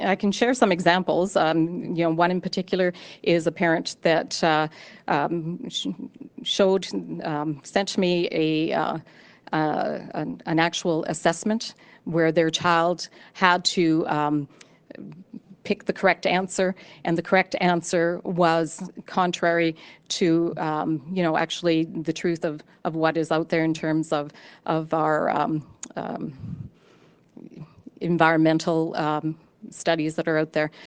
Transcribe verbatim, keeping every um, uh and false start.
I can share some examples. Um, you know, one in particular is a parent that uh, um, sh- showed, um, sent me a uh, uh, an, an actual assessment where their child had to um, pick the correct answer, and the correct answer was contrary to, um, you know, actually the truth of, of what is out there in terms of, of our um, um, environmental um, studies that are out there.